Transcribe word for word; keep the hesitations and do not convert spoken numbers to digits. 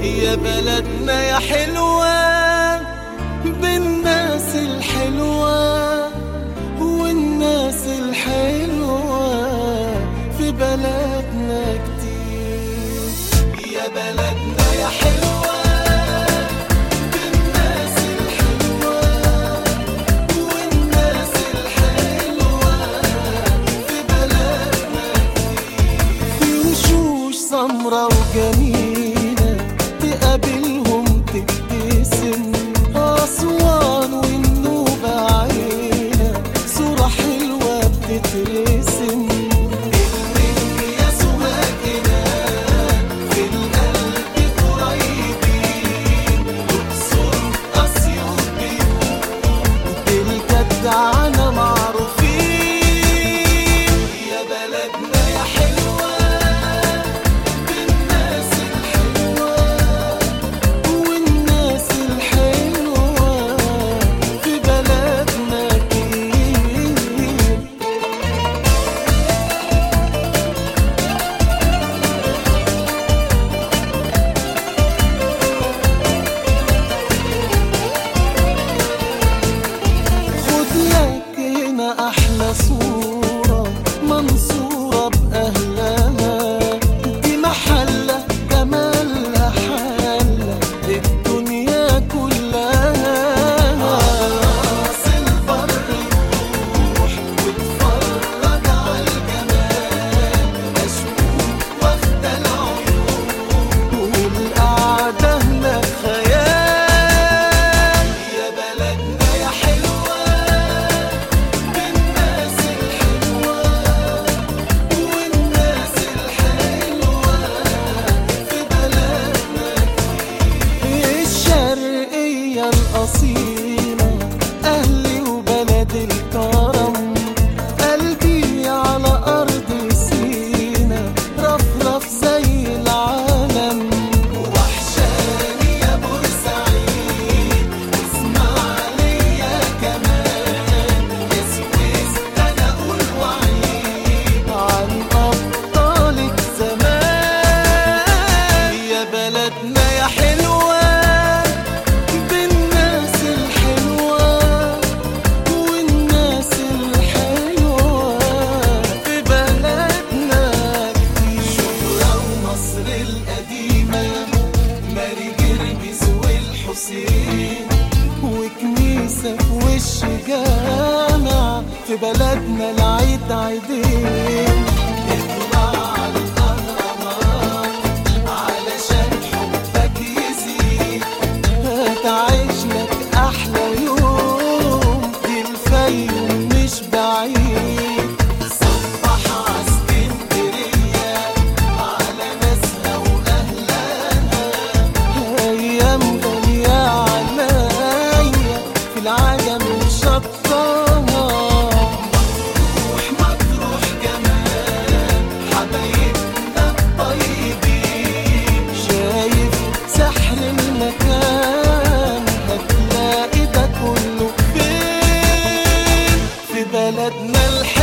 يا بلدنا يا حلوة بالناس الحلوة، والناس الحلوة في بلدنا كتير. يا بلدنا يا حلوة بالناس الحلوة، والناس الحلوة في بلدنا كتير. في وشوش سمرة وجميلة تقابلهم تبتسم، أسوان والنوبة عيلة صورة حلوة بتترسم. المنيا سواقنا في القلب قريبين، الأقصر أسيوط بيوت الجدعنة معروفين. يا بلدنا يا حلوة بالناس الحلوة، والناس الحلوة في بلدنا كتير. خد لك هنا أحلى صورة منصورة بأهلها، دي محلة جمالها حلة الدنيا كلها. راس البر روح واتفرج عالجمال، أشوف واخدة العيون والقعدة هناك خيال. يا بلدنا يا حلوة بالناس الحلوة، والناس الحلوة في بلدنا كتير. الشرقية الأصيلة أهلي وبلد الكرم، قلبي على أرض سينا رفرف زي العالم. وحشاني يا بورسعيد واسماعيلية كمان، يا سويس أنا أقول وعيد عن أبطالك زمان. يا بلدنا يا حلوة بالناس الحلوة، والناس الحلوة في بلدنا كتير. شبرا ومصر القديمة، ماري جرجس والحسين، وكنيسة في وش جامع في بلدنا العيد عيدين. اطلع على الأهرامات علشان حبك يزيد، هتعيش لك أحلى يوم، دي الفيوم مش بعيد. صبح عاسكندرية على ناسها وأهلها، أيام غالية عليا في العالم شطها. مطروح مطروح جمال حبايبنا الطيبين، شايف سحر المكان هتلاقي ده كله فين في بلدنا الحلوة.